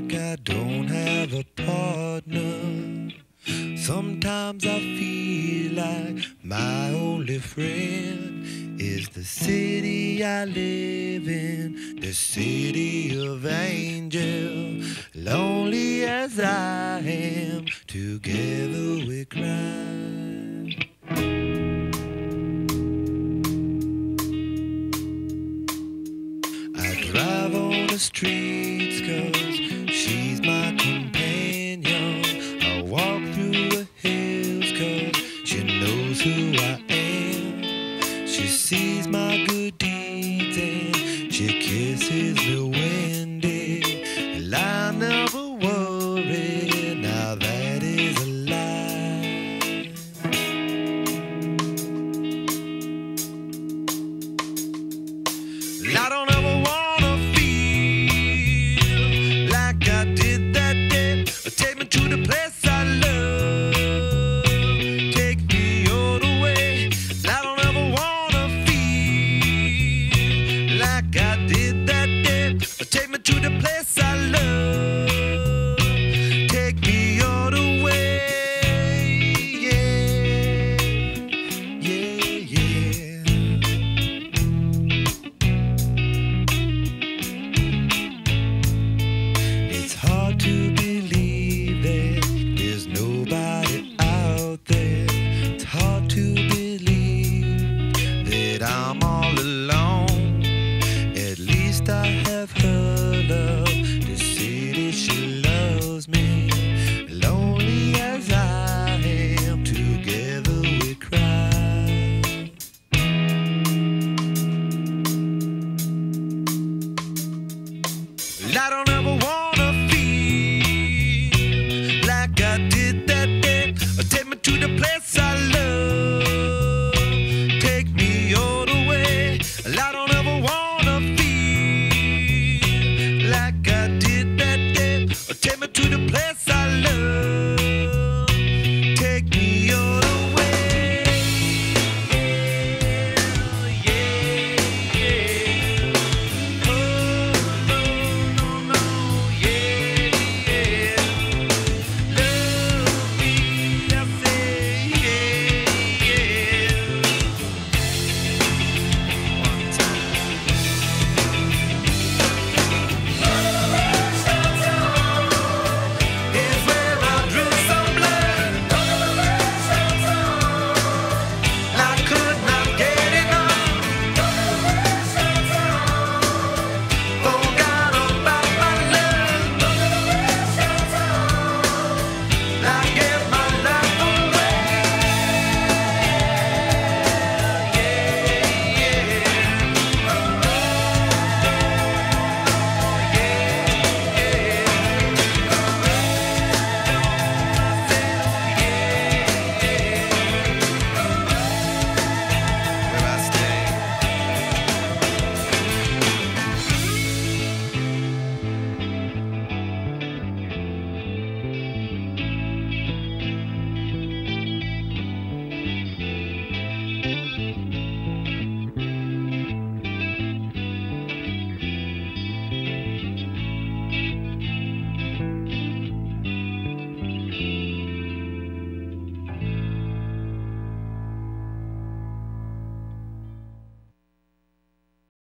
like I don't have a partner. Sometimes I feel like my only friend is the city I live in, the city of angels. Lonely as I am, together we cry. I drive on the streets 'cause she's my companion. I walk through the hills 'cause she knows who I am. She sees my good deeds and she kisses me windy. And I never worry, now that is a lie. I don't ever wanna feel like I did that day. Take me to the place I love, take me all the way. I don't ever wanna feel like I did that day. Take me to the place I love, take me all the way. Yeah, yeah, yeah. It's hard to believe that there's nobody out there. It's hard to believe that I'm all alone. At least I have her love, the city she loves me. Lonely as I am, together we cry. I don't